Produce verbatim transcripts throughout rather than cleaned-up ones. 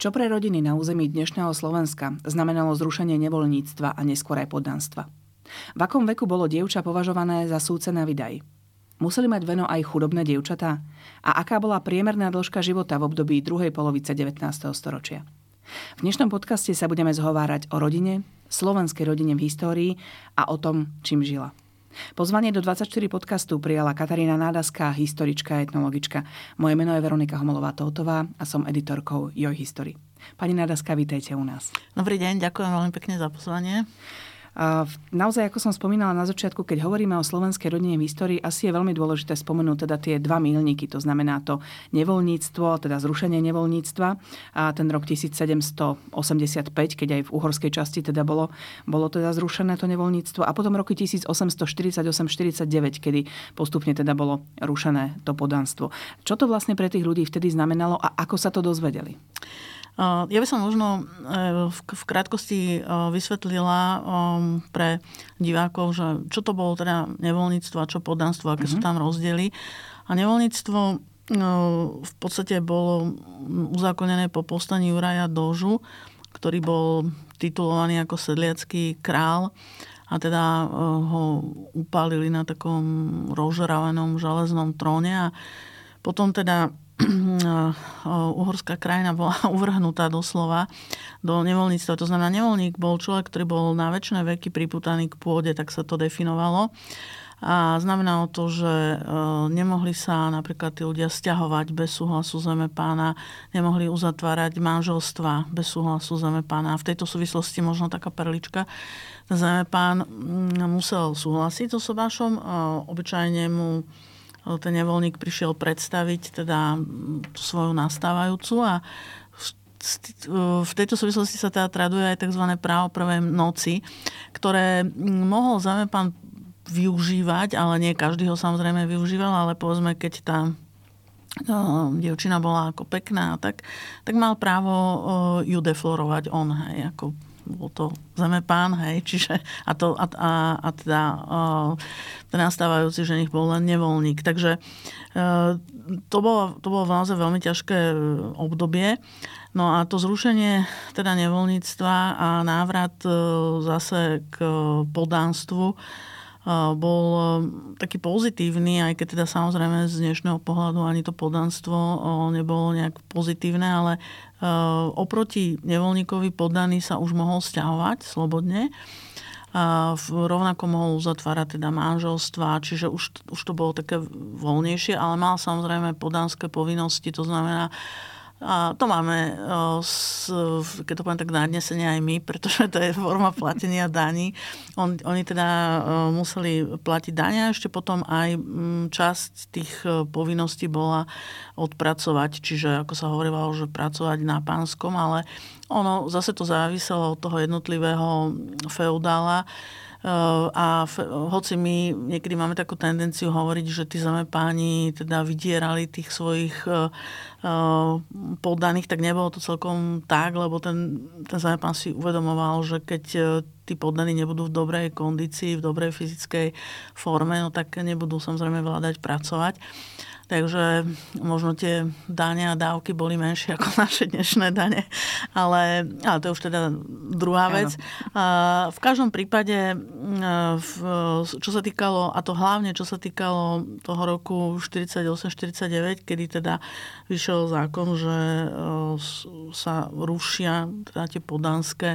Čo pre rodiny na území dnešného Slovenska znamenalo zrušenie nevoľníctva a neskôr aj poddanstva? V akom veku bolo dievča považované za súdce na vydaj? Museli mať veno aj chudobné dievčatá? A aká bola priemerná dĺžka života v období druhej polovice devätnásteho storočia? V dnešnom podcaste sa budeme zhovárať o rodine, slovenskej rodine v histórii a o tom, čím žila. Pozvanie do dvadsaťštyri podcastu prijala Katarína Nádaská, historička a etnologička. Moje meno je Veronika Homolová-Toutová a som editorkou Joj History. Pani Nádaská, vítajte u nás. Dobrý deň, ďakujem veľmi pekne za pozvanie. Naozaj, ako som spomínala na začiatku, keď hovoríme o slovenskej rodine v histórii, asi je veľmi dôležité spomenúť teda tie dva míľniky. To znamená to nevoľníctvo, teda zrušenie nevoľníctva a ten rok tisícsedemstoosemdesiatpäť, keď aj v uhorskej časti teda bolo, bolo teda zrušené to nevoľníctvo, a potom roky tisícosemstoštyridsaťosem štyridsaťdeväť, kedy postupne teda bolo rušené to poddanstvo. Čo to vlastne pre tých ľudí vtedy znamenalo a ako sa to dozvedeli? Ja by som možno v krátkosti vysvetlila pre divákov, že čo to bolo teda nevoľníctvo a čo poddanstvo, aké mm-hmm. sú tam rozdiely. A nevoľníctvo v podstate bolo uzákonené po povstaní Juraja Dožu, ktorý bol titulovaný ako sedliacky král, a teda ho upálili na takom rozžrávanom železnom tróne a potom teda uhorská krajina bola uvrhnutá doslova do nevoľníctva. To znamená, nevoľník bol človek, ktorý bol na večné veky pripútaný k pôde, tak sa to definovalo. A znamenalo to, že nemohli sa napríklad tí ľudia sťahovať bez súhlasu zemepána, nemohli uzatvárať manželstva bez súhlasu zemepána. V tejto súvislosti možno taká perlička. Ten zemepán musel súhlasiť so sobášom, obyčajne mu ten nevoľník prišiel predstaviť teda tú svoju nastávajúcu a v tejto súvislosti sa teda traduje aj tzv. Právo prvej noci, ktoré mohol zemepán využívať, ale nie každý ho samozrejme využíval, ale povedzme, keď tá no, dievčina bola ako pekná, tak, tak mal právo ju deflorovať on, hej, ako bol to zemepán, hej, čiže a, to, a, a, a teda ten nastávajúci ženich bol len nevoľník. Takže e, to bolo, to bolo naozaj veľmi ťažké obdobie. No a to zrušenie teda nevoľníctva a návrat e, zase k poddanstvu bol taký pozitívny, aj keď teda samozrejme z dnešného pohľadu ani to poddanstvo nebolo nejak pozitívne, ale oproti nevoľníkovi poddaný sa už mohol sťahovať slobodne. Rovnako mohol uzatvárať teda manželstva, čiže už, už to bolo také voľnejšie, ale mal samozrejme poddanské povinnosti, to znamená, a to máme, keď to poviem tak nadnesenie aj my, pretože to je forma platenia daní. On, oni teda museli platiť dane a ešte potom aj časť tých povinností bola odpracovať, čiže ako sa hovorilo, že pracovať na pánskom, ale ono zase to záviselo od toho jednotlivého feudála. A hoci my niekedy máme takú tendenciu hovoriť, že tí zemepáni teda vydierali tých svojich poddaných, tak nebolo to celkom tak, lebo ten, ten zemepán si uvedomoval, že keď tí poddaní nebudú v dobrej kondícii, v dobrej fyzickej forme, no tak nebudú samozrejme vládať pracovať. Takže možno tie dane a dávky boli menšie ako naše dnešné dane. Ale, ale to je už teda druhá vec. A v každom prípade, čo sa týkalo, a to hlavne čo sa týkalo toho roku štyridsaťosem štyridsaťdeväť, kedy teda vyšiel zákon, že sa rušia teda tie poddanské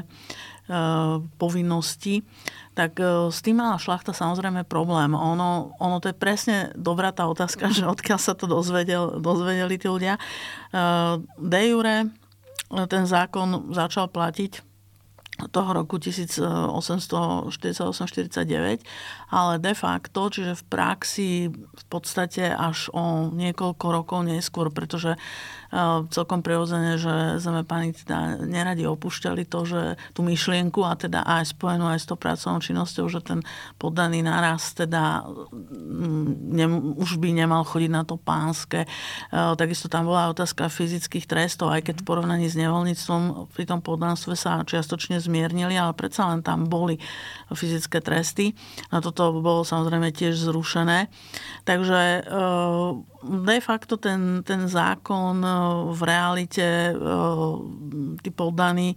povinnosti, tak s tým mala šľachta samozrejme problém. Ono, ono to je presne dobrá tá otázka, že odkiaľ sa to dozvedel, dozvedeli tí ľudia. De jure ten zákon začal platiť toho roku tisícosemstoštyridsaťosem štyridsaťdeväť, ale de facto, čiže v praxi v podstate až o niekoľko rokov neskôr, pretože celkom prirodzene, že zemepáni teda neradi opúšťali to, že tú myšlienku a teda aj spojenú aj s tou pracovnou činnosťou, že ten poddaný naraz teda ne, už by nemal chodiť na to pánske. Takisto tam bola otázka fyzických trestov, aj keď v porovnaní s nevoľníctvom pri tom poddanstve sa čiastočne zmiernili, ale predsa len tam boli fyzické tresty. A toto bolo samozrejme tiež zrušené. Takže de facto ten, ten zákon v realite tí poddaní,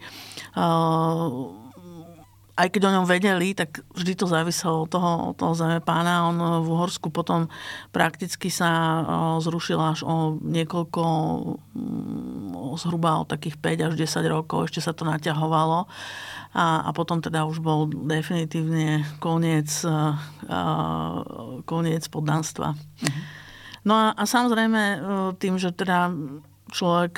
aj keď o ňom vedeli, tak vždy to záviselo od toho, od toho zemepána. On v Uhorsku potom prakticky sa zrušil až o niekoľko, zhruba o takých päť až desať rokov. Ešte sa to naťahovalo. A, a potom teda už bol definitívne koniec, koniec poddanstva. Mhm. No a, a samozrejme tým, že teda človek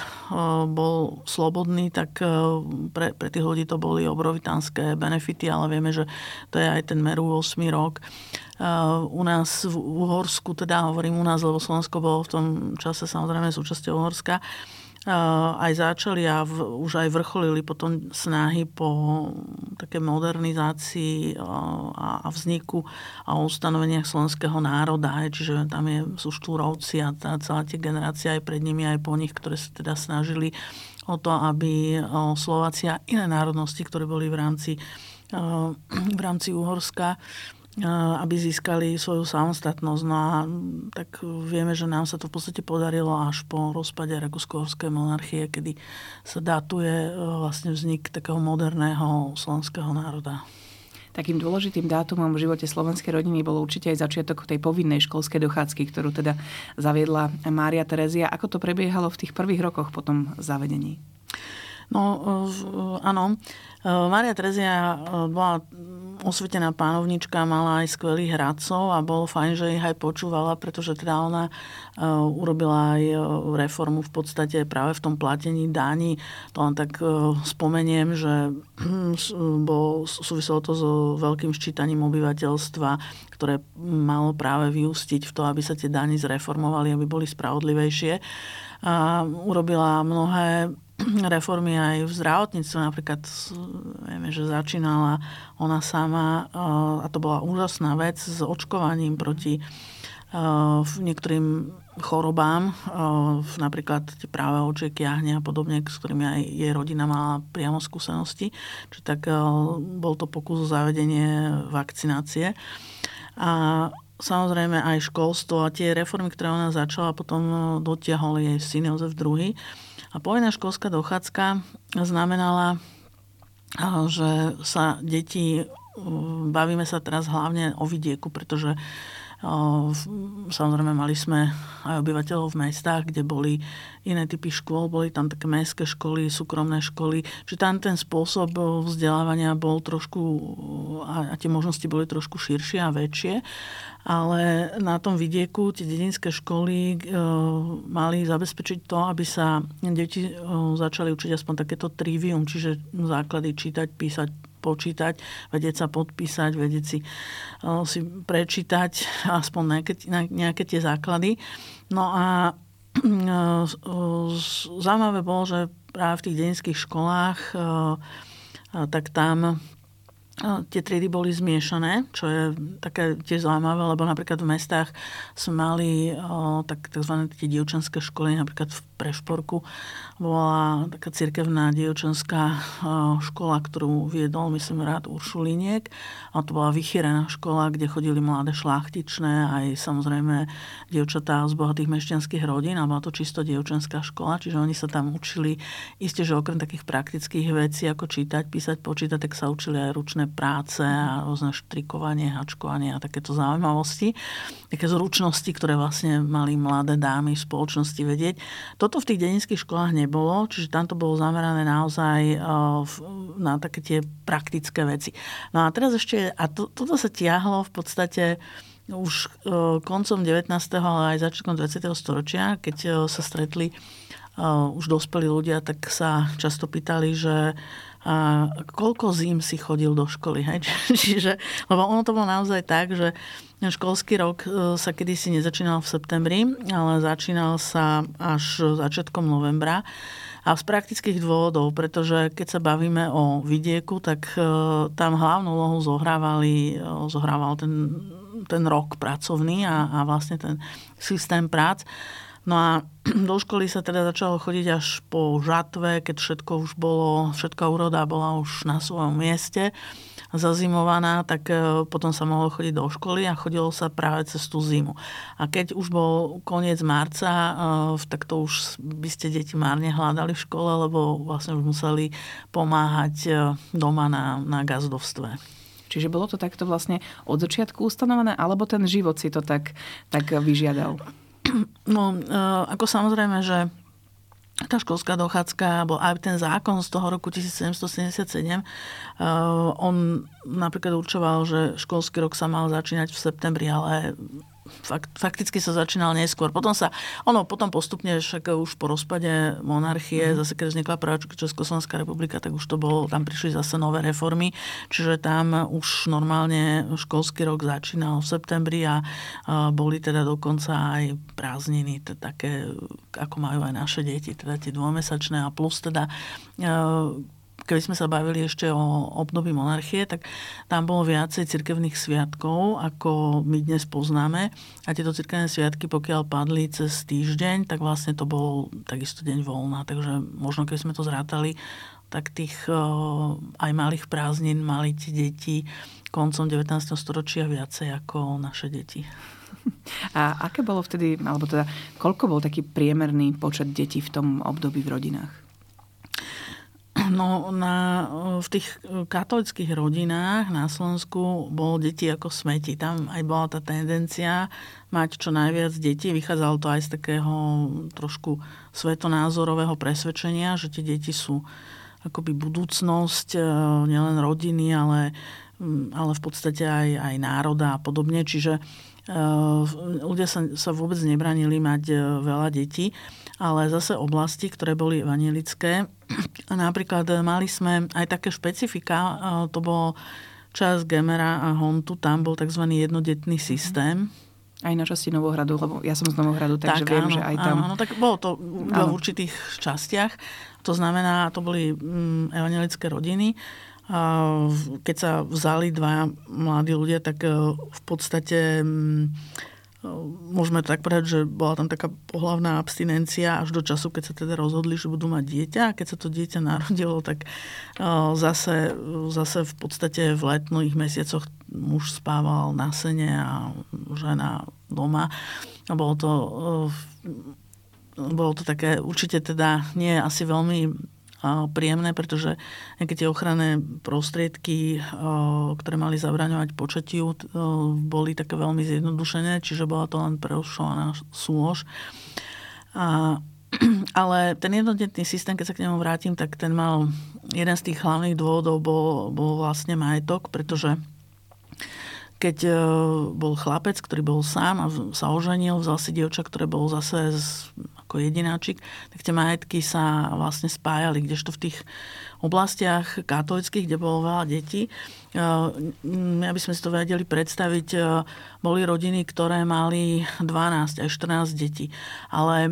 bol slobodný, tak pre, pre tých ľudí to boli obrovitánske benefity, ale vieme, že to je aj ten Meru ôsmy rok. U nás v Uhorsku, teda hovorím u nás, lebo Slovensko bolo v tom čase samozrejme súčasťou Uhorska, aj začali a v, už aj vrcholili potom snahy po také modernizácii a, a vzniku a ustanoveniach slovenského národa. Čiže tam je, sú Štúrovci a tá, celá tie generácie aj pred nimi, aj po nich, ktoré sa teda snažili o to, aby Slováci a iné národnosti, ktoré boli v rámci, v rámci Uhorska, aby získali svoju samostatnosť. No a tak vieme, že nám sa to v podstate podarilo až po rozpade Rakúsko-uhorskej monarchie, kedy sa datuje vlastne vznik takého moderného slovenského národa. Takým dôležitým dátumom v živote slovenskej rodiny bol určite aj začiatok tej povinnej školskej dochádzky, ktorú teda zaviedla Mária Terezia. Ako to prebiehalo v tých prvých rokoch po tom zavedení? No, áno. Mária Terezia bola osvietená pánovnička, mala aj skvelých radcov a bolo fajn, že ich aj počúvala, pretože teda ona urobila aj reformu v podstate práve v tom platení daní. To len tak spomeniem, že bolo, súviselo to so veľkým ščítaním obyvateľstva, ktoré malo práve vyústiť v to, aby sa tie dani zreformovali, aby boli spravodlivejšie. A urobila mnohé reformy aj v zdravotníctve. Napríklad vieme, že začínala ona sama, a to bola úžasná vec, s očkovaním proti niektorým chorobám, napríklad práve očiek, jahne a podobne, s ktorými aj jej rodina mala priamo skúsenosti. Čiže tak bol to pokus o zavedenie vakcinácie. A samozrejme aj školstvo a tie reformy, ktoré ona začala, potom dotiahol jej syn Jozef druhý. A povinná školská dochádzka znamenala, že sa deti, bavíme sa teraz hlavne o vidieku, pretože samozrejme mali sme aj obyvateľov v mestách, kde boli iné typy škôl, boli tam také mestské školy, súkromné školy, čiže tam ten spôsob vzdelávania bol trošku, a tie možnosti boli trošku širšie a väčšie, ale na tom vidieku tie dedinské školy mali zabezpečiť to, aby sa deti začali učiť aspoň takéto trivium, čiže základy čítať, písať, počítať, vedieť sa podpísať, vedieť si, si prečítať aspoň nejaké, nejaké tie základy. No a zaujímavé bolo, že práve v tých dedinských školách tak tam tie triedy boli zmiešané, čo je také tiež zaujímavé, lebo napríklad v mestách sme mali o, tak, takzvané tie dievčenské školy, napríklad v Prešporku bola taká cirkevná dievčenská škola, ktorú viedol, myslím, rád Uršulíniek. A to bola vychýrená škola, kde chodili mladé šlachtičné, aj samozrejme dievčatá z bohatých mešťanských rodín, a bola to čisto dievčenská škola, čiže oni sa tam učili, isté, že okrem takých praktických vecí, ako čítať, písať, počítať, tak sa učili aj ručné práce a rôzne štrikovanie, hačkovanie a takéto zaujímavosti, také zručnosti, ktoré vlastne mali mladé dámy v spoločnosti vedieť. Toto v tých dedinských školách nebolo, čiže tam to bolo zamerané naozaj na také tie praktické veci. No a teraz ešte, a to, toto sa tiahlo v podstate už koncom devätnásteho ale aj začiatkom dvadsiateho storočia, keď sa stretli už dospelí ľudia, tak sa často pýtali, že a koľko zím si chodil do školy. Hej? Čiže, lebo ono to bolo naozaj tak, že školský rok sa kedysi nezačínal v septembri, ale začínal sa až začiatkom novembra. A z praktických dôvodov, pretože keď sa bavíme o vidieku, tak tam hlavnú úlohu zohrávali, zohrával ten, ten rok pracovný a, a vlastne ten systém prác. No a do školy sa teda začalo chodiť až po žatve, keď všetko už bolo, všetká úroda bola už na svojom mieste zazimovaná, tak potom sa mohlo chodiť do školy a chodilo sa práve cez tú zimu. A keď už bol koniec marca, tak to už by ste deti márne hľadali v škole, lebo vlastne už museli pomáhať doma na, na gazdovstve. Čiže bolo to takto vlastne od začiatku ustanovené, alebo ten život si to tak, tak vyžiadal? No, ako samozrejme, že tá školská dochádzka, alebo aj ten zákon z toho roku tisícsedemstosedemdesiatsedem, on napríklad určoval, že školský rok sa mal začínať v septembri, ale fakt, fakticky sa začínal neskôr. Potom sa, ono potom postupne, však už po rozpade monarchie, mm. zase keď vznikla prvá Československá republika, tak už to bolo, tam prišli zase nové reformy, čiže tam už normálne školský rok začínal v septembri a, a boli teda dokonca aj prázdniny, teda také, ako majú aj naše deti, teda tie dvojmesačné a plus teda e, keby sme sa bavili ešte o období monarchie, tak tam bolo viacej cirkevných sviatkov, ako my dnes poznáme. A tieto cirkevné sviatky, pokiaľ padli cez týždeň, tak vlastne to bol takisto deň voľna. Takže možno, keby sme to zrátali, tak tých aj malých prázdnin mali tie deti koncom devätnásteho storočia viacej ako naše deti. A aké bolo vtedy, alebo teda koľko bol taký priemerný počet detí v tom období v rodinách? No, na, v tých katolických rodinách na Slovensku bolo deti ako smeti. Tam aj bola tá tendencia mať čo najviac detí. Vychádzalo to aj z takého trošku svetonázorového presvedčenia, že tie deti sú akoby budúcnosť nielen rodiny, ale, ale v podstate aj, aj národa a podobne. Čiže ľudia sa, sa vôbec nebranili mať veľa detí, ale zase oblasti, ktoré boli evanjelické. Napríklad mali sme aj také špecifika, to bolo čas Gemera a Hontu, tam bol tzv. Jednodetný systém. Aj na časti Novohradu, lebo ja som z Novohradu, takže tak, viem, áno, že aj tam... Áno, tak bolo to v určitých častiach. To znamená, to boli evanjelické rodiny. Keď sa vzali dva mladí ľudia, tak v podstate môžeme tak povedať, že bola tam taká pohlavná abstinencia až do času, keď sa teda rozhodli, že budú mať dieťa. A keď sa to dieťa narodilo, tak zase, zase v podstate v letných mesiacoch muž spával na sene a žena doma. A bolo to, bolo to také, určite teda nie asi veľmi príjemné, pretože nejaké tie ochranné prostriedky, ktoré mali zabraňovať počatiu, boli také veľmi zjednodušené, čiže bola to len prerušovaná súlož. A, ale ten jednodetný systém, keď sa k nemu vrátim, tak ten mal, jeden z tých hlavných dôvodov bol, bol vlastne majetok, pretože keď bol chlapec, ktorý bol sám a sa oženil, vzal si dievča, ktoré bol zase ako jedináčik, tak tie majetky sa vlastne spájali, kdežto v tých oblastiach katolických, kde bolo veľa detí, aby sme si to vedeli predstaviť, boli rodiny, ktoré mali dvanásť až štrnásť detí. Ale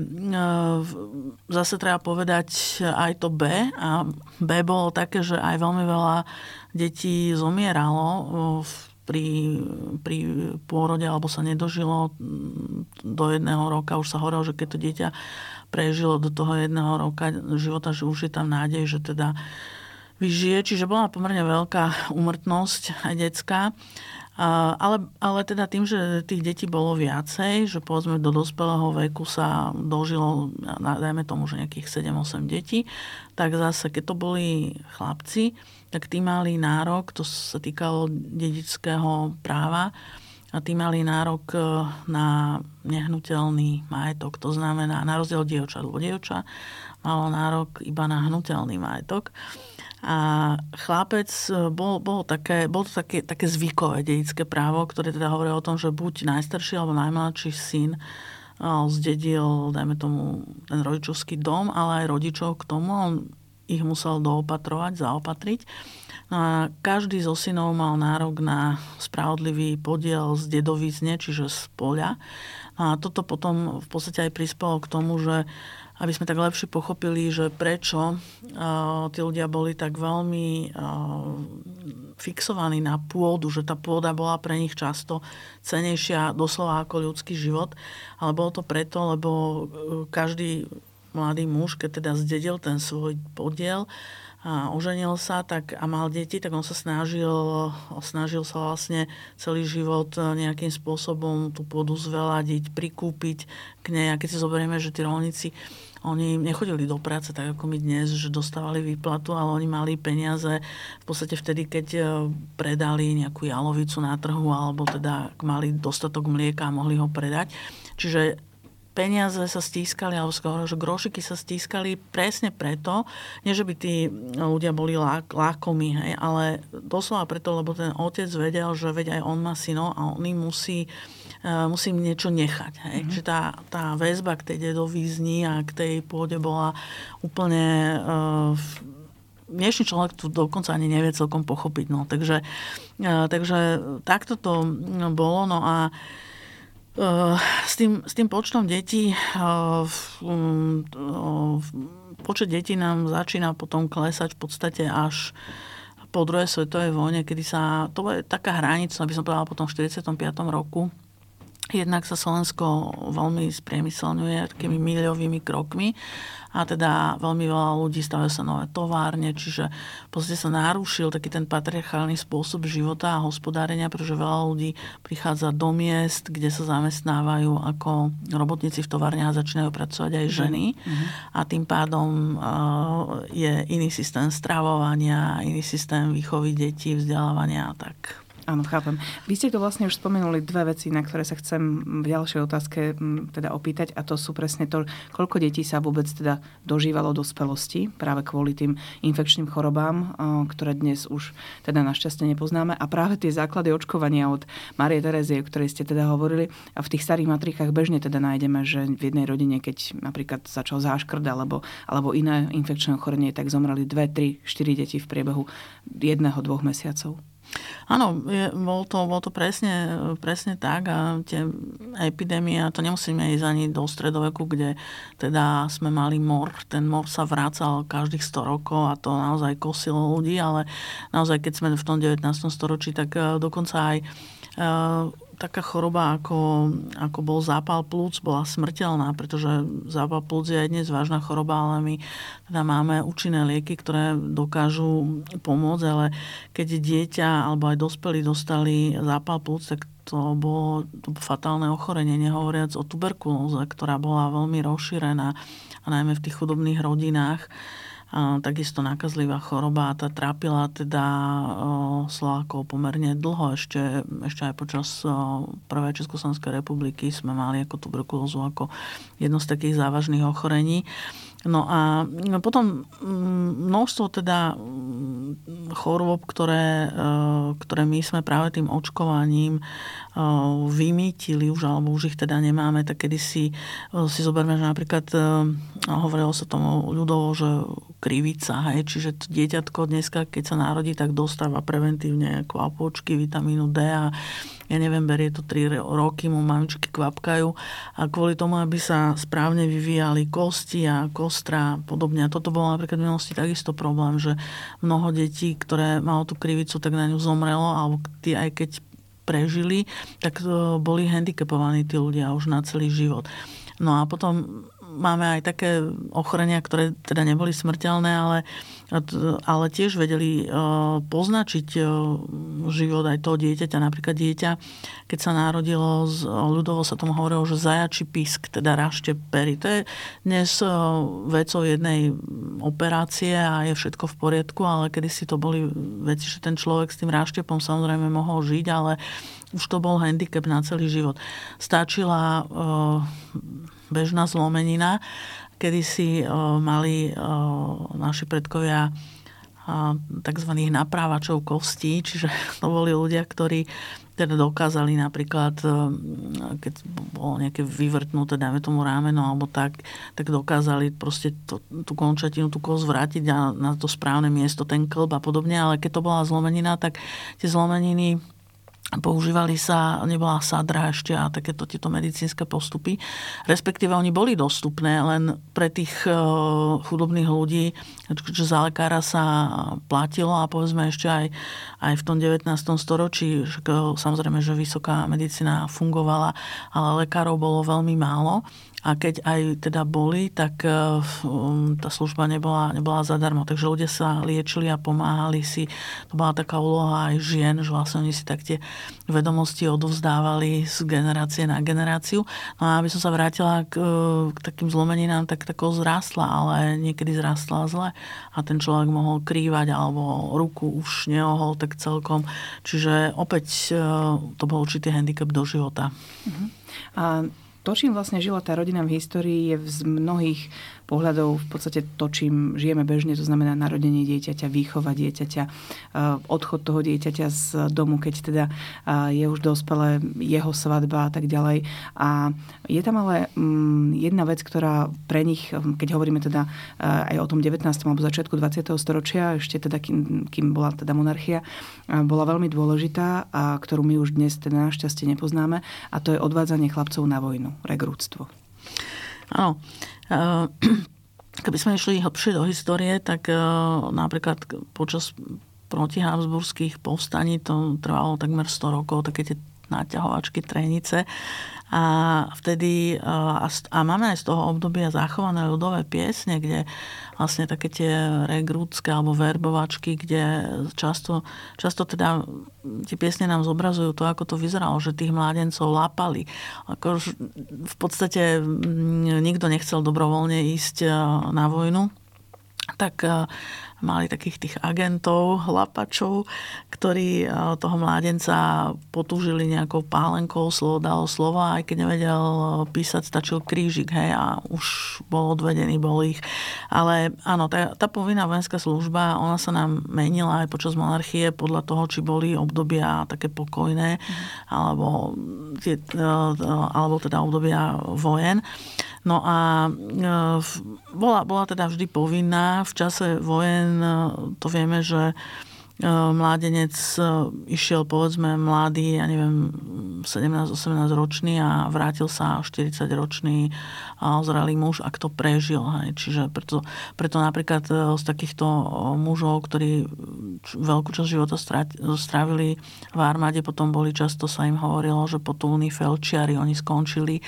zase treba povedať aj to B. A B bolo také, že aj veľmi veľa detí zomieralo v Pri, pri pôrode, alebo sa nedožilo do jedného roka. Už sa hovorilo, že keď to dieťa prežilo do toho jedného roka života, že už je tam nádej, že teda vyžije. Čiže bola pomerne veľká úmrtnosť aj detská. Ale, ale teda tým, že tých detí bolo viacej, že povedzme do dospelého veku sa dožilo, dajme tomu, že nejakých sedem osem detí, tak zase, keď to boli chlapci, tak tí mali nárok, to sa týkalo dedičského práva, a tí mali nárok na nehnuteľný majetok. To znamená, na rozdiel dievča, lebo dievča malo nárok iba na hnuteľný majetok. A chlapec, bol, bol, také, bol to také, také zvykové dedičské právo, ktoré teda hovorí o tom, že buď najstarší alebo najmladší syn zdedil, dajme tomu, ten rodičovský dom, ale aj rodičov k tomu. On ich musel doopatrovať, zaopatriť. No a každý zo synov mal nárok na spravodlivý podiel z dedovizne, čiže z poľa. No a toto potom v podstate aj prispelo k tomu, že aby sme tak lepšie pochopili, že prečo uh, tí ľudia boli tak veľmi uh, fixovaní na pôdu, že tá pôda bola pre nich často cenejšia doslova ako ľudský život. Ale bolo to preto, lebo každý mladý muž, keď teda zdedil ten svoj podiel a oženil sa tak, a mal deti, tak on sa snažil, snažil sa vlastne celý život nejakým spôsobom tú pôdu zveladiť, prikúpiť k nej. A keď si zoberieme, že tí roľníci, oni nechodili do práce tak ako my dnes, že dostávali výplatu, ale oni mali peniaze v podstate vtedy, keď predali nejakú jalovicu na trhu, alebo teda mali dostatok mlieka a mohli ho predať. Čiže peniaze sa stískali, alebo skoro, že grošiky sa stískali presne preto, nie že by tí ľudia boli lák, lákomí, hej, ale doslova preto, lebo ten otec vedel, že veď aj on má synov a on im musí, uh, musí im niečo nechať. Hej. Mm-hmm. Čiže tá, tá väzba k tej dedovízni a k tej pôde bola úplne... Uh, dnešný človek tu dokonca ani nevie celkom pochopiť. No. Takže, uh, takže takto to bolo. No a S tým, s tým počtom detí, počet detí nám začína potom klesať v podstate až po druhej svetovej vojne, kedy sa, to je taká hranica, aby som povedala, potom v štyridsiatom piatom roku. Jednak sa Slovensko veľmi spriemyselňuje takými míľovými krokmi a teda veľmi veľa ľudí, stavajú sa nové továrne, čiže v podstate sa narušil taký ten patriarchálny spôsob života a hospodárenia, pretože veľa ľudí prichádza do miest, kde sa zamestnávajú ako robotníci v továrniach a začínajú pracovať aj ženy. Mm-hmm. A tým pádom je iný systém stravovania, iný systém výchovy detí, vzdelávania a tak. Áno, chápem. Vy ste to vlastne už spomenuli dve veci, na ktoré sa chcem v ďalšej otázke teda opýtať, a to sú presne to, koľko detí sa vôbec teda dožívalo dospelosti práve kvôli tým infekčným chorobám, ktoré dnes už teda našťastie nepoznáme, a práve tie základy očkovania od Márie Terézie, o ktorej ste teda hovorili. A v tých starých matrikách bežne teda nájdeme, že v jednej rodine, keď napríklad začal záškrd alebo, alebo iné infekčné ochorenie, tak zomreli dve, tri, štyri deti v priebehu jedného, dvoch mesiacov. Áno, je, bol to, bol to presne, presne tak, a tie epidémie, to nemusíme ísť ani do stredoveku, kde teda sme mali mor. Ten mor sa vracal každých sto rokov a to naozaj kosilo ľudí, ale naozaj keď sme v tom devätnástom storočí, tak dokonca aj taká choroba, ako, ako bol zápal plúc, bola smrteľná, pretože zápal plúc je aj dnes vážna choroba, ale my teda máme účinné lieky, ktoré dokážu pomôcť, ale keď dieťa alebo aj dospelí dostali zápal plúc, tak to bolo, to bolo fatálne ochorenie, nehovoriac o tuberkulóze, ktorá bola veľmi rozšírená, a najmä v tých chudobných rodinách. A takisto nákazlivá choroba, tá trápila teda Slovákov pomerne dlho. Ešte, ešte aj počas prvej Československej republiky sme mali ako tuberkulózu ako jedno z takých závažných ochorení. No a potom množstvo teda chorôb, ktoré, ktoré my sme práve tým očkovaním vymýtili už, alebo už ich teda nemáme, tak kedysi si zoberme, že napríklad hovorilo sa tomu ľudovo, že krivica, hej, čiže to dieťatko dneska, keď sa narodí, tak dostáva preventívne kvapôčky vitamínu D a ja neviem, berie to tri roky, mu mamičky kvapkajú a kvôli tomu, aby sa správne vyvíjali kosti a kostra a podobne. A toto bolo napríklad v minulosti takisto problém, že mnoho detí, ktoré malo tú krivicu, tak na ňu zomrelo, alebo tí aj keď prežili, tak boli handicapovaní tí ľudia už na celý život. No a potom máme aj také ochorenia, ktoré teda neboli smrteľné, ale, ale tiež vedeli poznačiť život aj toho dieťaťa. Napríklad dieťa, keď sa narodilo, ľudovo sa tomu hovorilo, že zajačí pisk, teda rašte pery. To je dnes vecou jednej operácie a je všetko v poriadku, ale kedysi to boli veci, že ten človek s tým ráštepom samozrejme mohol žiť, ale už to bol handicap na celý život. Stačila bežná zlomenina. Kedysi uh, mali uh, naši predkovia uh, tzv. Naprávačov kostí, čiže to boli ľudia, ktorí teda dokázali napríklad, uh, keď bolo nejaké vyvrtnuté, dajme tomu rámeno alebo tak, tak dokázali proste to, tú končatinu, tú kosť vrátiť na, na to správne miesto, ten klb a podobne, ale keď to bola zlomenina, tak tie zlomeniny používali sa, nebola sadra ešte a takéto tieto medicínske postupy. Respektíve oni boli dostupné, len pre tých chudobných ľudí, že za lekára sa platilo a povedzme ešte aj, aj v tom devätnástom storočí, že samozrejme, že vysoká medicína fungovala, ale lekárov bolo veľmi málo. A keď aj teda boli, tak tá služba nebola, nebola zadarmo. Takže ľudia sa liečili a pomáhali si. To bola taká úloha aj žien, že vlastne oni si tak tie vedomosti odovzdávali z generácie na generáciu. No a aby som sa vrátila k, k takým zlomeninám, tak takou zrástla, ale niekedy zrástla zle. A ten človek mohol krývať, alebo ruku už neohol tak celkom. Čiže opäť to bol určitý handicap do života. Uh-huh. A to, čím vlastne žila tá rodina v histórii, je z mnohých pohľadov v podstate to, čím žijeme bežne, to znamená narodenie dieťaťa, výchova dieťaťa, odchod toho dieťaťa z domu, keď teda je už dospelé, jeho svadba a tak ďalej. A je tam ale jedna vec, ktorá pre nich, keď hovoríme teda aj o tom devätnástom alebo začiatku dvadsiateho storočia, ešte teda kým, kým bola teda monarchia, bola veľmi dôležitá a ktorú my už dnes teda našťastie nepoznáme, a to je odvádzanie chlapcov na vojnu, regrútstvo. Áno. Keby sme išli hlbšie do histórie, tak napríklad počas protihabsburských povstaní to trvalo takmer sto rokov, také tie naťahovačky, trenice. A vtedy, a, a máme aj z toho obdobia zachované ľudové piesne, kde vlastne také tie regrútske alebo verbovačky, kde často, často teda tie piesne nám zobrazujú to, ako to vyzeralo, že tých mládencov lápali. Ako v podstate nikto nechcel dobrovoľne ísť na vojnu, tak mali takých tých agentov, hlapačov, ktorí toho mládenca potúžili nejakou pálenkou, slovo dalo slovo, aj keď nevedel písať, stačil krížik, hej, a už bol odvedený, bol ich. Ale áno, tá, tá povinná vojenská služba, ona sa nám menila aj počas monarchie podľa toho, či boli obdobia také pokojné, mm. alebo, tie, alebo teda obdobia vojen. No a bola, bola teda vždy povinná. V čase vojen to vieme, že mládenec išiel, povedzme, mladý, ja neviem, sedemnásť osemnásť ročný a vrátil sa štyridsať ročný zrelý muž, ak to prežil. Hej. Čiže preto, preto napríklad z takýchto mužov, ktorí veľkú časť života strávili v armáde, potom boli často, sa im hovorilo, že potulní felčiari, oni skončili,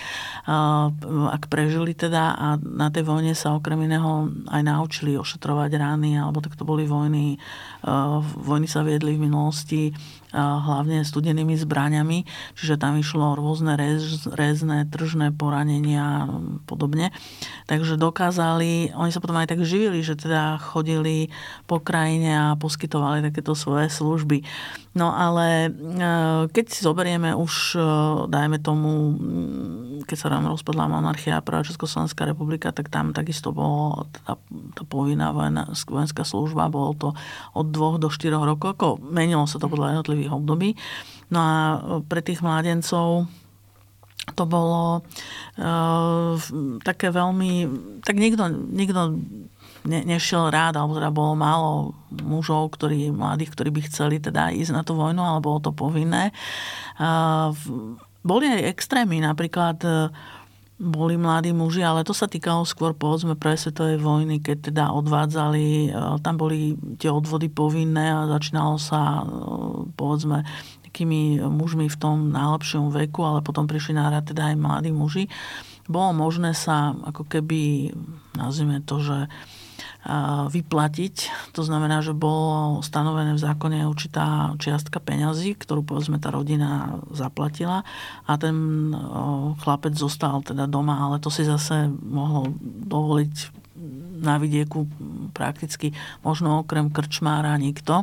ak prežili teda, a na tej vojne sa okrem iného aj naučili ošetrovať rány, alebo tak to boli vojny. Vojny sa viedli v minulosti hlavne studenými zbraňami, čiže tam išlo rôzne rez, rezné, tržné poranenia a podobne. Takže dokázali, oni sa potom aj tak živili, že teda chodili po krajine a poskytovali takéto svoje služby. No ale keď si zoberieme už, dajme tomu, keď sa nám rozpadla monarchia a prvá Československá republika, tak tam takisto bolo tá, tá povinná vojenská služba, bolo to od dvoch do štyroch rokov, ako menilo sa to podľa jednotlivých období. No a pre tých mládencov to bolo uh, také veľmi, tak nikto, nikto ne, nešiel rád, alebo teda bolo málo mužov, ktorí, mladých, ktorí by chceli teda ísť na tú vojnu, ale bolo to povinné. Uh, boli aj extrémy, napríklad uh, boli mladí muži, ale to sa týkalo skôr, povedzme, prvej svetovej vojny, keď teda odvádzali, uh, tam boli tie odvody povinné a začínalo sa, uh, povedzme, takými mužmi v tom najlepšom veku, ale potom prišli na rad teda aj mladí muži. Bolo možné sa ako keby, nazvime to, že vyplatiť. To znamená, že bolo stanovené v zákone určitá čiastka peňazí, ktorú povedzme tá rodina zaplatila, a ten chlapec zostal teda doma, ale to si zase mohol dovoliť na vidieku prakticky možno okrem krčmára nikto.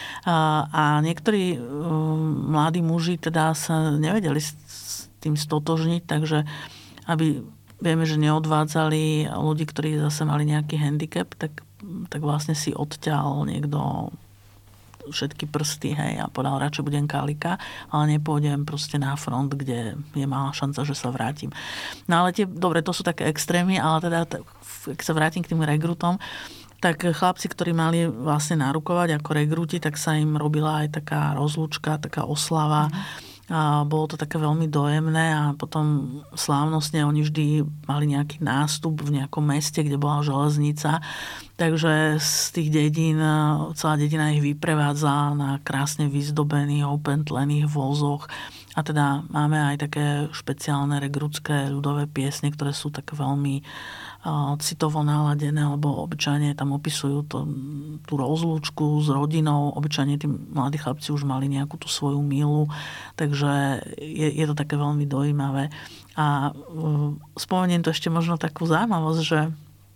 A niektorí mladí muži teda sa nevedeli s tým stotožniť, takže aby, vieme, že neodvádzali ľudí, ktorí zase mali nejaký handicap, tak, tak vlastne si odťal niekto všetky prsty, hej, a povedal, radšej budem kalika, ale nepôjdem proste na front, kde je malá šanca, že sa vrátim. No ale tie, dobre, to sú také extrémy, ale teda, keď sa vrátim k tým rekrutom, tak chlapci, ktorí mali vlastne nárukovať ako regrúti, tak sa im robila aj taká rozlúčka, taká oslava. Mm. A bolo to také veľmi dojemné a potom slávnostne oni vždy mali nejaký nástup v nejakom meste, kde bola železnica. Takže z tých dedín, celá dedina ich vyprevádza na krásne vyzdobených, opentlených vozoch. A teda máme aj také špeciálne regrútske ľudové piesne, ktoré sú tak veľmi citovo naladené, lebo obyčajne tam opisujú to, tú rozlúčku s rodinou. Obyčajne tí mladí chlapci už mali nejakú tú svoju milu, takže je, je to také veľmi dojímavé. A uh, spomeniem to ešte možno takú zaujímavosť, že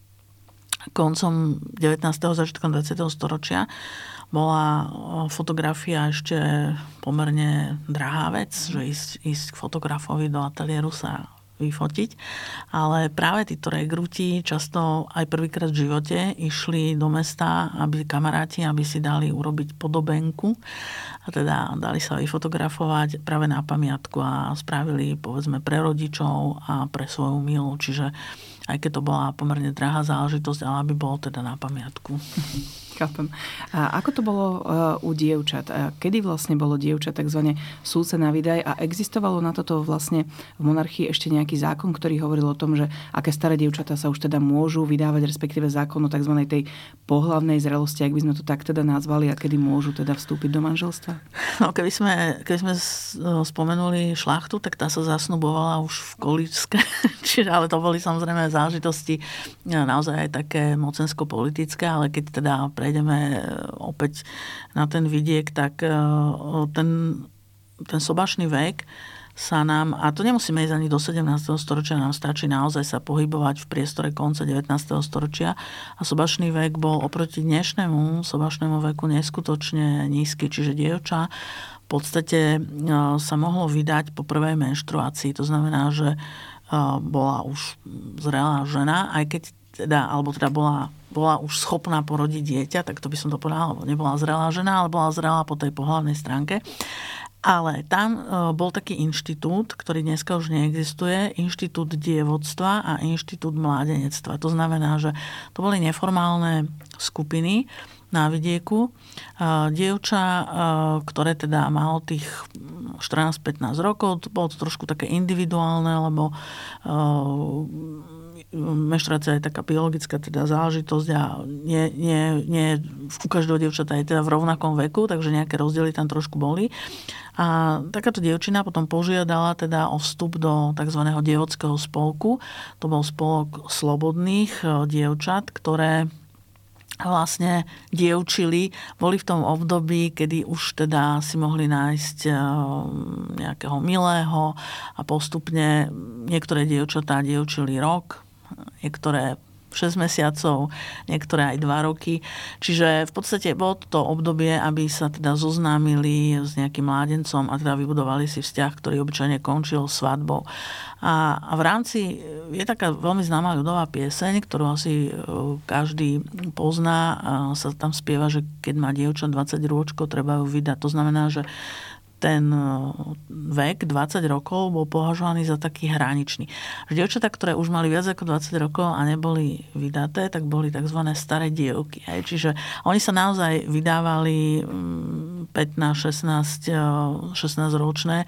koncom devätnásteho začiatkom dvadsiateho storočia bola fotografia ešte pomerne drahá vec, že ísť, ísť k fotografovi do ateliéru sa vyfotiť, ale práve títo regrúti často aj prvýkrát v živote išli do mesta, aby kamaráti, aby si dali urobiť podobenku a teda dali sa vyfotografovať práve na pamiatku a spravili povedzme pre rodičov a pre svoju milu, čiže aj keď to bola pomerne drahá záležitosť, ale aby bolo teda na pamiatku. Chápem. A ako to bolo uh, u dievčat? A kedy vlastne bolo dievča takzvané súce na vydaj a existovalo na toto vlastne v monarchii ešte nejaký zákon, ktorý hovoril o tom, že aké staré dievčatá sa už teda môžu vydávať, respektíve zákon o tzv. Tej pohlavnej zrelosti, ak by sme to tak teda nazvali, a kedy môžu teda vstúpiť do manželstva? No, keby sme, keby sme spomenuli šlachtu, tak tá sa zasnubovala už v kolíčske. Čiže, ale to boli samozrejme záležitosti naozaj aj také mocensko-politické, ale keď teda prejdeme opäť na ten vidiek, tak ten, ten sobašný vek sa nám, a to nemusíme ísť ani do sedemnásteho storočia, nám stačí naozaj sa pohybovať v priestore konca devätnásteho storočia a sobašný vek bol oproti dnešnému sobašnému veku neskutočne nízky, čiže dievča v podstate sa mohlo vydať po prvej menštruácii. To znamená, že bola už zrelá žena, aj keď teda, alebo teda bola, bola už schopná porodiť dieťa, tak to by som to povedala, lebo nebola zrelá žena, ale bola zrelá po tej pohlavnej stránke. Ale tam bol taký inštitút, ktorý dneska už neexistuje, inštitút dievodstva a inštitút mládenectva. To znamená, že to boli neformálne skupiny na vidieku. Dievča, ktoré teda malo tých štrnásť pätnásť rokov, bolo to trošku také individuálne, lebo menštruácia je taká biologická teda záležitosť a nie, nie, nie u každého dievčata je teda v rovnakom veku, takže nejaké rozdiely tam trošku boli. A takáto dievčina potom požiadala teda o vstup do tzv. Dievodského spolku. To bol spolok slobodných dievčat, ktoré vlastne dievčili, boli v tom období, kedy už teda si mohli nájsť nejakého milého a postupne niektoré dievčatá dievčili rok, niektoré šesť mesiacov, niektoré aj dva roky. Čiže v podstate bolo to obdobie, aby sa teda zoznámili s nejakým mládencom a teda vybudovali si vzťah, ktorý obyčajne končil svadbou. A, a v rámci, je taká veľmi známa ľudová pieseň, ktorú asi každý pozná, sa tam spieva, že keď má dievča dvadsať rôčkov, treba ju vydať. To znamená, že ten vek dvadsať rokov bol považovaný za taký hraničný. Dievčatá, ktoré už mali viac ako dvadsať rokov a neboli vydaté, tak boli tzv. Staré dievky. Hej. Čiže oni sa naozaj vydávali pätnásť, šestnásť, šestnásť ročné.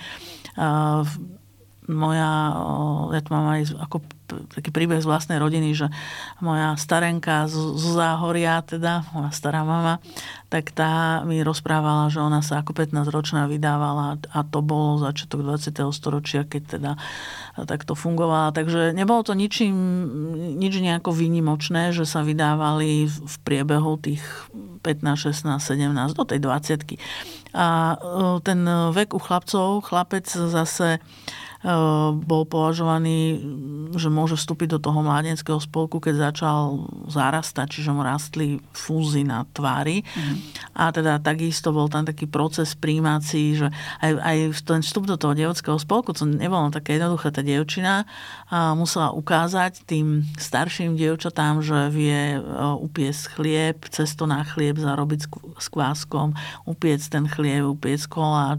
Moja, ja tu mám aj ako taký príbeh z vlastnej rodiny, že moja starenka zo Záhoria, teda moja stará mama, tak tá mi rozprávala, že ona sa ako pätnásťročná vydávala a to bolo začiatok dvadsiateho storočia, keď teda takto fungovala. Takže nebolo to ničím, nič nejako výnimočné, že sa vydávali v priebehu tých pätnásť, šestnásť, sedemnásť do tej dvadsiatky. A ten vek u chlapcov, chlapec zase bol považovaný, že môže vstúpiť do toho mládenského spolku, keď začal zarastať, čiže mu rastli fúzy na tvári. Mm. A teda takisto bol tam taký proces príjmací, že aj, aj ten vstup do toho dievodského spolku, to nebolo také jednoduché, tá dievčina musela ukázať tým starším dievčatám, že vie upiecť chlieb, cesto na chlieb zarobiť s kváskom, upiecť ten chlieb, upiecť koláč,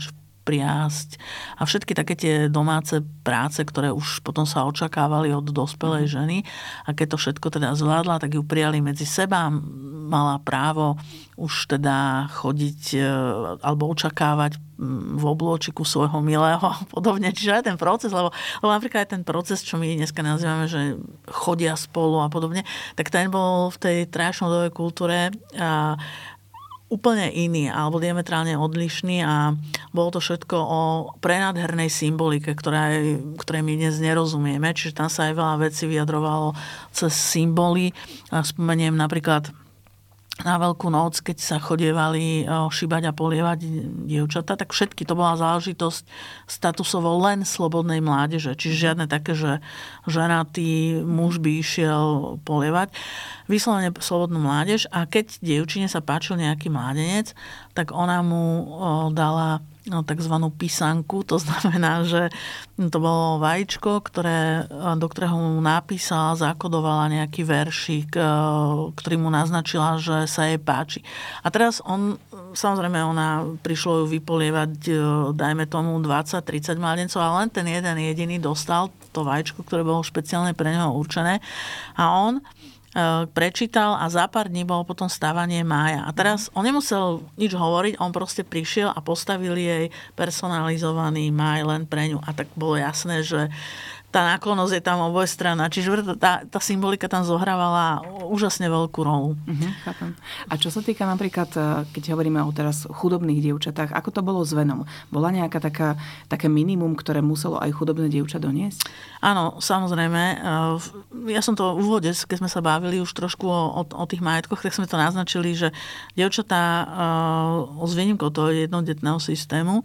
priásť a všetky také tie domáce práce, ktoré už potom sa očakávali od dospelej ženy. A keď to všetko teda zvládla, tak ju prijali medzi seba. Mala právo už teda chodiť alebo očakávať v oblôčiku svojho milého a podobne. Čiže aj ten proces, lebo, lebo napríklad aj ten proces, čo my dneska nazývame, že chodia spolu a podobne, tak ten bol v tej tradičnej kultúre a úplne iný alebo diametrálne odlišný a bolo to všetko o prenádhernej symbolike, ktorá je, ktorej my dnes nerozumieme. Čiže tam sa aj veľa vecí vyjadrovalo cez symboly. A spomeniem napríklad na Veľkú noc, keď sa chodievali šibať a polievať dievčatá, tak všetky to bola záležitosť statusovo len slobodnej mládeže. Čiže žiadne také, že ženatý muž by išiel polievať. Vyslovene slobodnú mládež a keď dievčine sa páčil nejaký mládenec, tak ona mu dala takzvanú písanku. To znamená, že to bolo vajíčko, ktoré, do ktorého mu napísala, zakodovala nejaký veršík, ktorý mu naznačila, že sa jej páči. A teraz on, samozrejme ona prišlo ju vypolievať, dajme tomu dvadsať tridsať mládencov, ale len ten jeden jediný dostal to vajíčko, ktoré bolo špeciálne pre neho určené. A on prečítal a za pár dní bolo potom stávanie mája. A teraz on nemusel nič hovoriť, on proste prišiel a postavili jej personalizovaný máj len pre ňu. A tak bolo jasné, že tá náklonnosť je tam obojstranná. Čiže tá, tá symbolika tam zohrávala úžasne veľkú rolu. Uh-huh, chápem. A čo sa týka napríklad, keď hovoríme o teraz chudobných dievčatách, ako to bolo s venom? Bola nejaká taká, také minimum, ktoré muselo aj chudobné dievča doniesť? Áno, samozrejme. Ja som to v úvode, keď sme sa bavili už trošku o, o, o tých majetkoch, tak sme to naznačili, že dievčatá s výnimkou toho jednodetného systému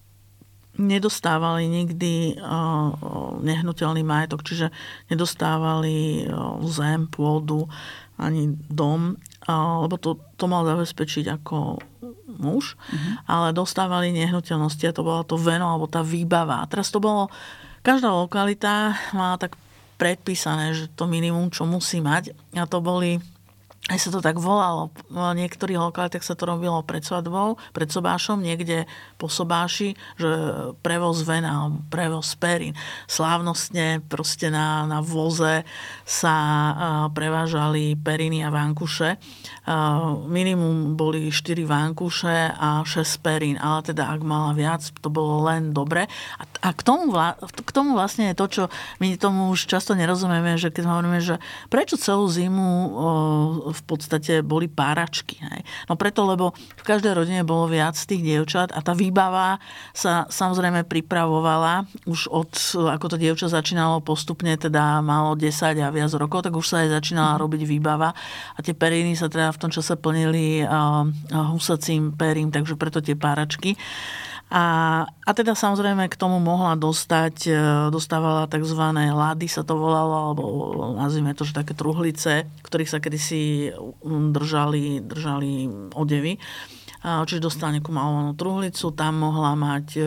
nedostávali nikdy nehnuteľný majetok, čiže nedostávali zem, pôdu, ani dom, lebo to, to mal zabezpečiť ako muž, mm-hmm. ale dostávali nehnuteľnosti a to bolo to veno alebo tá výbava. A teraz to bolo, každá lokalita mala tak predpísané, že to minimum, čo musí mať, a to boli, aj sa to tak volalo, v niektorých lokalitách sa to robilo pred svadbou, pred sobášom, niekde po sobáši, že prevoz vena, prevoz perín. Slávnostne proste na, na voze sa prevážali periny a vankuše. Minimum boli štyri vankuše a šesť perín, ale teda ak mala viac, to bolo len dobre. A, a k, tomu, k tomu vlastne je to, čo my tomu už často nerozumieme, že keď hovoríme, že prečo celú zimu v podstate boli páračky. Hej. No preto, lebo v každej rodine bolo viac tých dievčat a tá výbava sa samozrejme pripravovala už od, ako to dievča začínalo postupne, teda malo desať a viac rokov, tak už sa aj začínala robiť výbava a tie períny sa teda v tom čase plnili uh, husacím perím, takže preto tie páračky. A, a teda samozrejme k tomu mohla dostať, dostávala tzv. Lady, sa to volalo, alebo nazvime to, že také truhlice, ktorých sa kedysi držali, držali odevy. Čiže dostala nejakú malú truhlicu, tam mohla mať,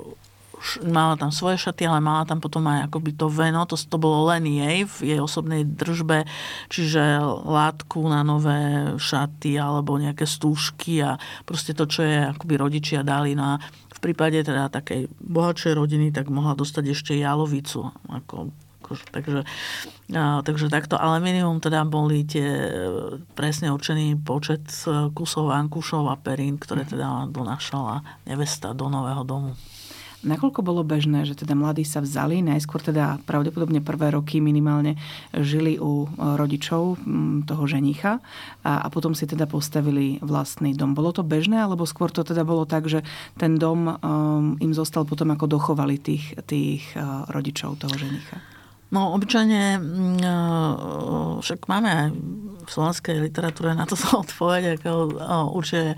mala tam svoje šaty, ale mala tam potom aj akoby to veno, to, to bolo len jej, v jej osobnej držbe, čiže látku na nové šaty alebo nejaké stúžky a proste to, čo je akoby rodičia dali. No a v prípade teda takej bohatšej rodiny, tak mohla dostať ešte jalovicu. Ako, ako, takže, a, takže takto. Ale minimum teda boli tie presne určený počet kusov vankušov a perín, ktoré teda donášala nevesta do nového domu. Nakoľko bolo bežné, že teda mladí sa vzali, najskôr teda pravdepodobne prvé roky minimálne žili u rodičov toho ženicha a, a potom si teda postavili vlastný dom. Bolo to bežné, alebo skôr to teda bolo tak, že ten dom um, im zostal potom, ako dochovali tých, tých uh, rodičov toho ženicha? No, obyčajne však máme aj v slovenskej literatúre na to odpoveď, ako určite,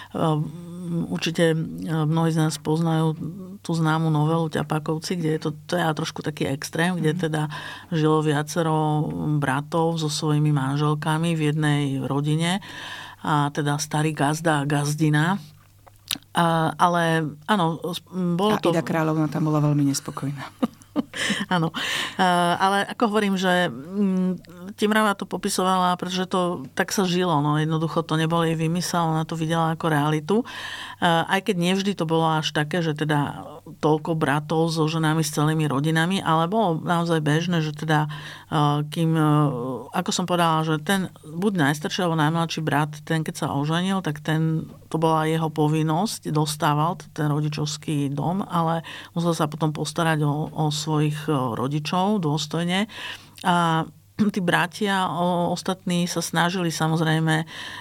určite mnohí z nás poznajú tú známu novelu Ťapákovci, kde je to, to je trošku taký extrém, kde teda žilo viacero bratov so svojimi manželkami v jednej rodine a teda starý gazda a gazdina. A, ale áno, bolo a to... Ida Kráľovna tam bola veľmi nespokojná. Áno. Ale ako hovorím, že Timrava to popisovala, pretože to tak sa žilo. No. Jednoducho to nebol jej vymysel, ona to videla ako realitu. Aj keď nevždy to bolo až také, že teda toľko bratov so ženami, s celými rodinami, ale bolo naozaj bežné, že teda kým, ako som povedala, že ten buď najstarší alebo najmladší brat, ten keď sa oženil, tak ten, to bola jeho povinnosť, dostával ten rodičovský dom, ale musel sa potom postarať o, o svojich rodičov dôstojne. A tí bratia ostatní sa snažili samozrejme,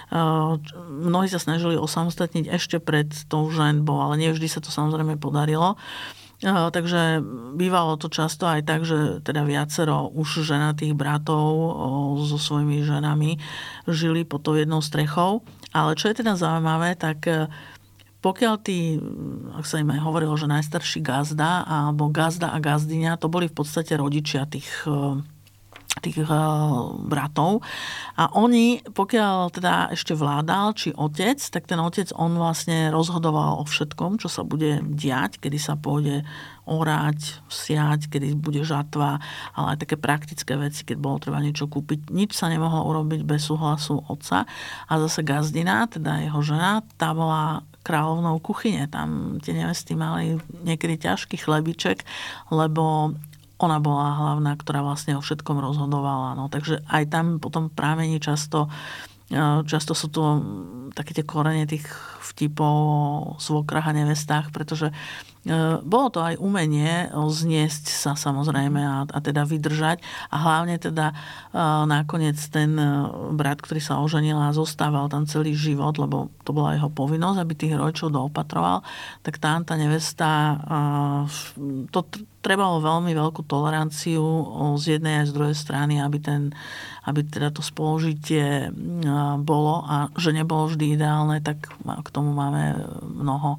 mnohí sa snažili osamostatniť ešte pred tou ženbou, ale nevždy sa to samozrejme podarilo. Takže bývalo to často aj tak, že teda viacero už ženatých bratov so svojimi ženami žili pod tou jednou strechou. Ale čo je teda zaujímavé, tak pokiaľ tí, ak sa im aj hovorilo, že najstarší gazda alebo gazda a gazdyňa, to boli v podstate rodičia tých tých bratov. A oni, pokiaľ teda ešte vládal, či otec, tak ten otec, on vlastne rozhodoval o všetkom, čo sa bude diať, kedy sa pôjde orať, siať, kedy bude žatva, ale aj také praktické veci, keď bolo treba niečo kúpiť. Nič sa nemohlo urobiť bez súhlasu otca. A zase gazdina, teda jeho žena, tá bola kráľovnou kuchyne. Tam tie nevesty mali niekedy ťažký chlebiček, lebo ona bola hlavná, ktorá vlastne o všetkom rozhodovala. No, takže aj tam potom prámení často, často sú tu také tie korene tých vtipov o svokrach a nevestách, pretože bolo to aj umenie zniesť sa samozrejme a, a teda vydržať. A hlavne teda nakoniec ten brat, ktorý sa oženil a zostával tam celý život, lebo to bola jeho povinnosť, aby tých rodičov doopatroval, tak tá, tá nevesta, to trebalo veľmi veľkú toleranciu z jednej aj z druhej strany, aby, ten, aby teda to spolužitie bolo a že nebolo vždy ideálne, tak k tomu máme mnoho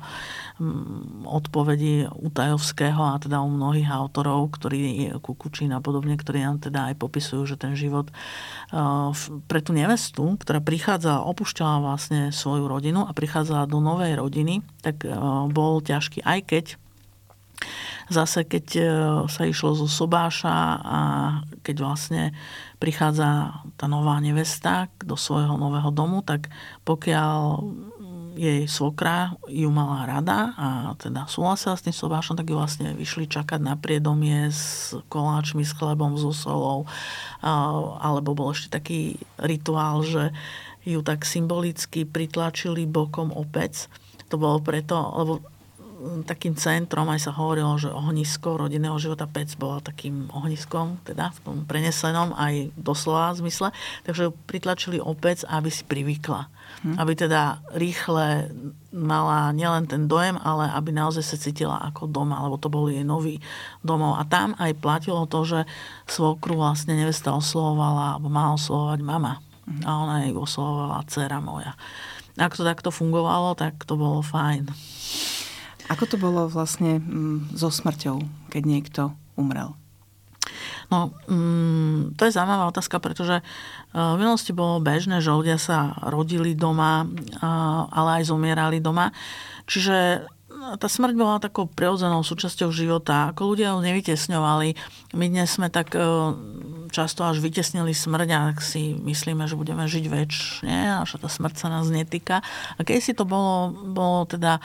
odpovedí u Tajovského a teda u mnohých autorov, ktorí Kukučín a podobne, ktorí nám teda aj popisujú, že ten život pre tú nevestu, ktorá prichádza, opúšťala vlastne svoju rodinu a prichádzala do novej rodiny, tak bol ťažký, aj keď zase, keď sa išlo zo sobáša a keď vlastne prichádza tá nová nevesta do svojho nového domu, tak pokiaľ jej svokra ju mala rada a teda súhlasila s tým sobášom, tak ju vlastne vyšli čakať na priedomie s koláčmi, s chlebom, so solou. Alebo bol ešte taký rituál, že ju tak symbolicky pritlačili bokom o pec. To bolo preto, lebo takým centrom aj sa hovorilo, že ohnisko rodinného života, pec bola takým ohniskom, teda v tom prenesenom aj doslova zmysle. Takže ju pritlačili o pec, aby si privykla. Hm. Aby teda rýchle mala nielen ten dojem, ale aby naozaj sa cítila ako doma, lebo to bol jej nový domov. A tam aj platilo to, že svokru vlastne nevesta oslovovala, alebo mala oslovovať mama. Hm. A ona jej oslovovala dcera moja. Ak to takto fungovalo, tak to bolo fajn. Ako to bolo vlastne so smrťou, keď niekto umrel? No, mm, to je zaujímavá otázka, pretože v minulosti bolo bežné, že ľudia sa rodili doma, ale aj zomierali doma. Čiže tá smrť bola takou prirodzenou súčasťou života. Ako ľudia ho nevytesňovali. My dnes sme tak často až vytesnili smrť a tak si myslíme, že budeme žiť večne a že tá smrť sa nás netýka. A keď si to bolo, bolo teda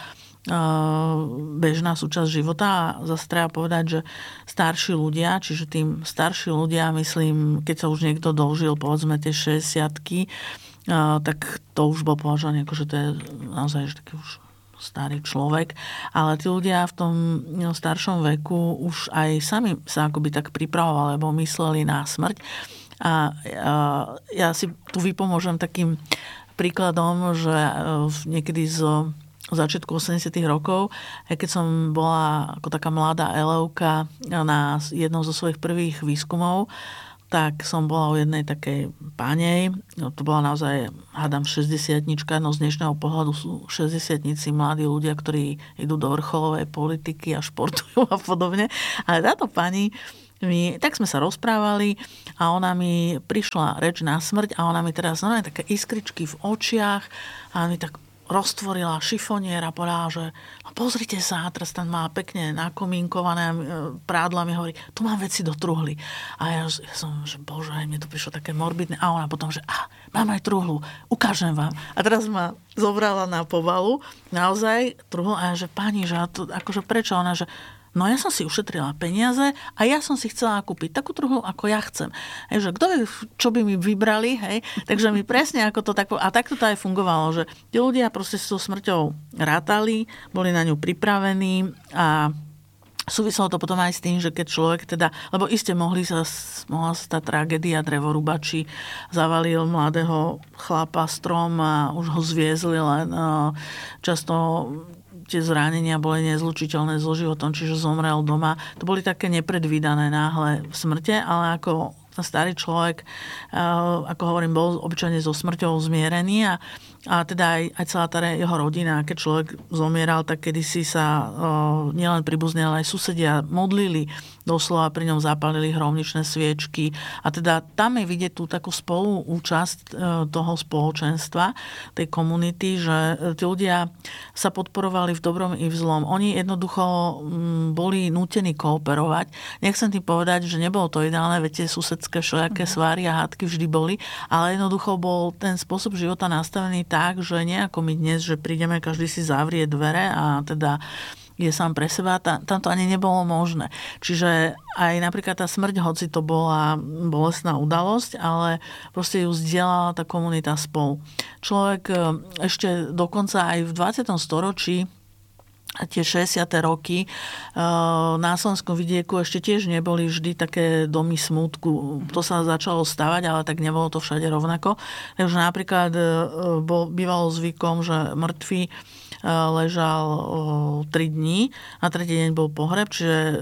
bežná súčasť života a zase treba povedať, že starší ľudia, čiže tým starší ľudia, myslím, keď sa už niekto dožil, povedzme tie šesťdesiatky, tak to už bol považovaný ako, že to je naozaj že taký už starý človek, ale tí ľudia v tom staršom veku už aj sami sa akoby tak pripravovali, alebo mysleli na smrť. A ja si tu vypomôžem takým príkladom, že niekedy z začiatku osemdesiatych rokov, aj keď som bola ako taká mladá elevka na jednom zo svojich prvých výskumov, tak som bola u jednej takej pánej. No, to bola naozaj, hádam, šesťdesiatnička. No z dnešného pohľadu sú šesťdesiatnici mladí ľudia, ktorí idú do vrcholovej politiky a športujú a podobne. Ale táto pani, my, tak sme sa rozprávali a ona mi prišla reč na smrť a ona mi teraz znamená také iskričky v očiach a mi tak roztvorila šifonier a povedala, že no pozrite sa, teraz tam má pekne nakomínkované prádla, mi hovorí, tu mám veci do truhly. A ja, ja som, že bože, mne to prišlo také morbidné. A ona potom, že ah, mám aj truhlu, ukážem vám. A teraz ma zobrala na povalu, naozaj truhlu, a ja, že pani, že to, akože prečo? Ona, že no ja som si ušetrila peniaze a ja som si chcela kúpiť takú truhlu, ako ja chcem. Hej, že kto vie, čo by mi vybrali, hej? Takže mi presne ako to tak... A takto to aj fungovalo, že tí ľudia proste s tou smrťou rátali, boli na ňu pripravení a súviselo to potom aj s tým, že keď človek teda... Lebo iste mohli sa, mohla sa tá tragédia, drevorúbači zavalil mladého chlapa strom a už ho zviezli, len často tie zranenia boli nezlučiteľné so životom, čiže zomrel doma. To boli také nepredvídané náhle smrte, ale ako ten starý človek, ako hovorím, bol obyčajne so smrťou zmierený a, a teda aj, aj celá tá jeho rodina, keď človek zomieral, tak kedysi sa nielen príbuzní, ale aj susedia modlili, doslova pri ňom zapálili hromničné sviečky a teda tam je vidieť tú takú spoluúčasť toho spoločenstva, tej komunity, že tí ľudia sa podporovali v dobrom i v zlom. Oni jednoducho boli nútení kooperovať. Nechcem tým povedať, že nebolo to ideálne, veď tie susedské všelijaké sváry a hádky vždy boli, ale jednoducho bol ten spôsob života nastavený tak, že nejako my dnes, že prídeme, každý si zavrie dvere a teda je sám pre seba, tam to ani nebolo možné. Čiže aj napríklad tá smrť, hoci to bola bolestná udalosť, ale proste ju zdieľala tá komunita spolu. Človek ešte dokonca aj v dvadsiatom storočí tie šesťdesiate roky na slovenskom vidieku ešte tiež neboli vždy také domy smútku. To sa začalo stavať, ale tak nebolo to všade rovnako. Takže napríklad bol, bývalo zvykom, že mŕtvy ležal tri dní, na tretí deň bol pohreb, čiže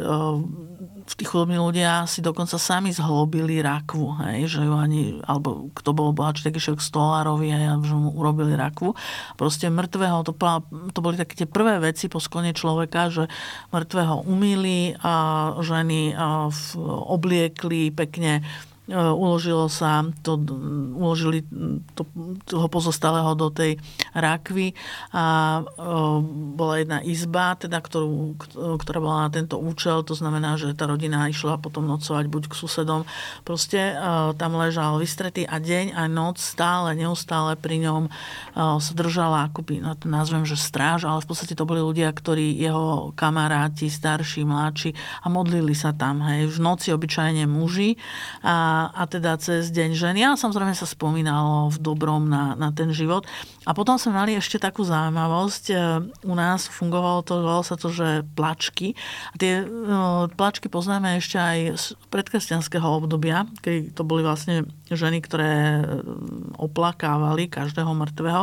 tí chudobní ľudia si dokonca sami zhlobili rakvu, hej, že ju ani, alebo kto bol bohatší, tak išiel k stolárovi, hej, že mu urobili rakvu. Proste mŕtvého, to, to boli také tie prvé veci po sklone človeka, že mŕtvého umýli a ženy a obliekli pekne, uložilo sa to, uložili to, toho pozostalého do tej rakvy a bola jedna izba, teda, ktorú, ktorá bola na tento účel, to znamená, že tá rodina išla potom nocovať buď k susedom. Proste tam ležal vystretý a deň a noc stále, neustále pri ňom sa držala, akoby, no to nazvem, že stráž, ale v podstate to boli ľudia, ktorí jeho kamaráti, starší, mladší a modlili sa tam. Hej. V noci obyčajne muži a a teda cez deň ženy. A samozrejme sa spomínalo v dobrom na, na ten život. A potom sme mali ešte takú zaujímavosť. U nás fungovalo to, volalo sa to, že plačky. A tie no, plačky poznáme ešte aj z predkresťanského obdobia, keď to boli vlastne ženy, ktoré oplakávali každého mŕtvého.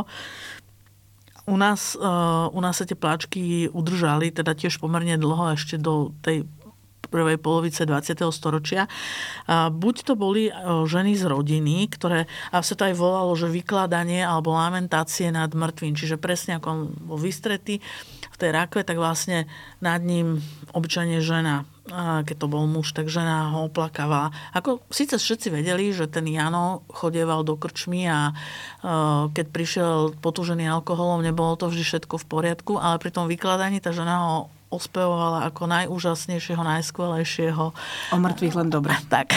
U nás, u nás sa tie plačky udržali, teda tiež pomerne dlho, ešte do tej prvej polovice dvadsiateho storočia. Buď to boli ženy z rodiny, ktoré, a sa to aj volalo, že vykladanie alebo lamentácie nad mŕtvým. Čiže presne ako on bol vystretý v tej rakve, tak vlastne nad ním obyčajne žena, keď to bol muž, tak žena ho oplakávala. Ako síce všetci vedeli, že ten Jano chodieval do krčmy a keď prišiel potúžený alkoholom, nebolo to vždy všetko v poriadku, ale pri tom vykladaní tá žena ho ospevovala ako najúžasnejšieho, najskvelejšieho. O mŕtvych len dobre. Tak.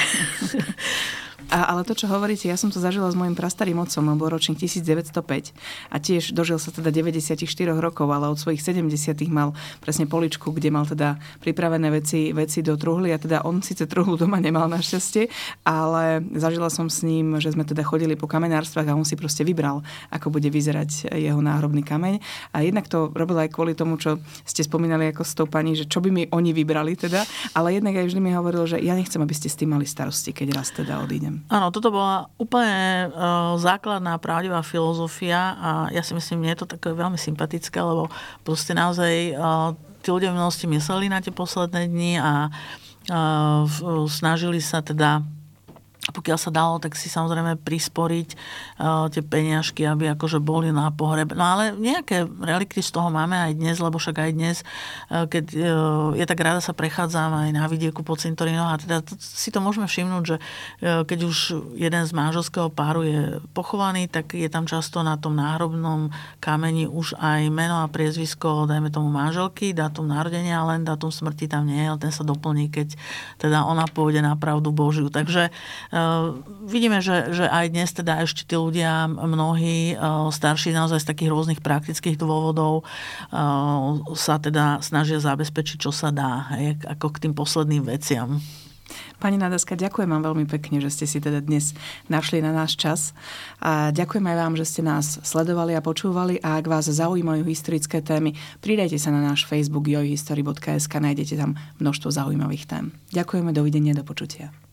A, ale to, čo hovoríte, ja som to zažila s mojím prastarým otcom, on bol ročník devätnásťstopäť a tiež dožil sa teda deväťdesiatštyri rokov, ale od svojich sedemdesiatych mal presne poličku, kde mal teda pripravené veci, veci do truhly a teda on síce truhlu doma nemal našťastie, ale zažila som s ním, že sme teda chodili po kamenárstvách a on si proste vybral, ako bude vyzerať jeho náhrobný kameň. A jednak to robil aj kvôli tomu, čo ste spomínali ako s tou pani, že čo by mi oni vybrali teda, ale jednak aj vždy mi hovoril, že ja nechcem, aby ste s tým mali starosti, keď raz teda odídem. Áno, toto bola úplne uh, základná pravdivá filozofia a ja si myslím, mne je to také veľmi sympatické, lebo proste naozaj uh, tí ľudia v minulosti mysleli na tie posledné dni a uh, snažili sa teda pokiaľ sa dalo, tak si samozrejme prisporiť uh, tie peniažky, aby akože boli na pohreb. No ale nejaké relikty z toho máme aj dnes, lebo však aj dnes, uh, keď uh, je tak rada sa prechádzam aj na vidieku po cintorínoch a teda to, si to môžeme všimnúť, že uh, keď už jeden z manželského páru je pochovaný, tak je tam často na tom náhrobnom kameni už aj meno a priezvisko, dajme tomu manželky, dátum narodenia, len dátum smrti tam nie je, ale ten sa doplní, keď teda ona pôjde na pravdu Božiu. Takže Uh, vidíme, že, že aj dnes teda ešte tí ľudia, mnohí uh, starší naozaj z takých rôznych praktických dôvodov uh, sa teda snažia zabezpečiť, čo sa dá, hej, ako k tým posledným veciam. Pani Nadaska, ďakujem vám veľmi pekne, že ste si teda dnes našli na náš čas. A ďakujem aj vám, že ste nás sledovali a počúvali a ak vás zaujímajú historické témy, pridajte sa na náš Facebook joj history bodka es ká, nájdete tam množstvo zaujímavých tém. Ďakujeme, dovidenia, do počutia.